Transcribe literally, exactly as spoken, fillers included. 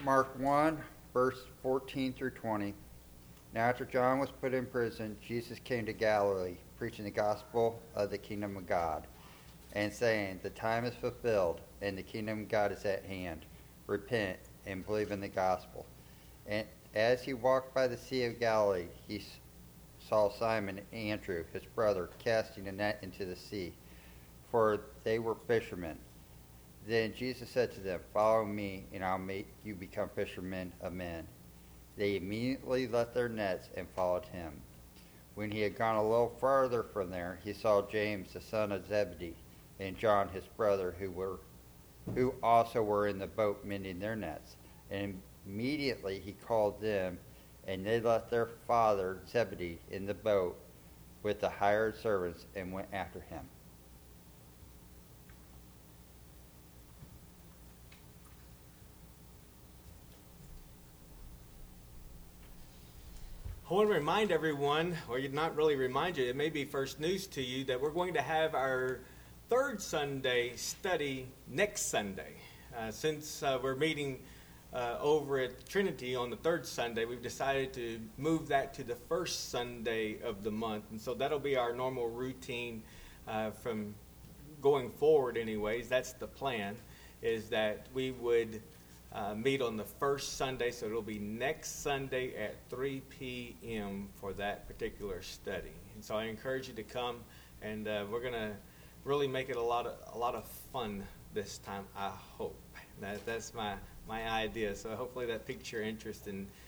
Mark one, verse fourteen through twenty. Now after John was put in prison, Jesus came to Galilee, preaching the gospel of the kingdom of God, and saying, The time is fulfilled, and the kingdom of God is at hand. Repent and believe in the gospel. And as he walked by the Sea of Galilee, he saw Simon and Andrew, his brother, casting a net into the sea, for they were fishermen. Then Jesus said to them, Follow me, and I'll make you become fishermen of men. They immediately left their nets and followed him. When he had gone a little farther from there, he saw James, the son of Zebedee, and John, his brother, who were, who also were in the boat mending their nets. And immediately he called them, and they left their father Zebedee in the boat with the hired servants and went after him. I want to remind everyone, or not really remind you, it may be first news to you, that we're going to have our third Sunday study next Sunday. Uh, since uh, we're meeting uh, over at Trinity on the third Sunday, we've decided to move that to the first Sunday of the month. And so that'll be our normal routine uh, from going forward anyways. That's the plan, is that we would Uh, meet on the first Sunday, so it'll be next Sunday at three p.m. for that particular study. And so I encourage you to come, and uh, we're going to really make it a lot of a lot of fun this time, I hope. That, that's my, my idea, so hopefully that piques your interest in,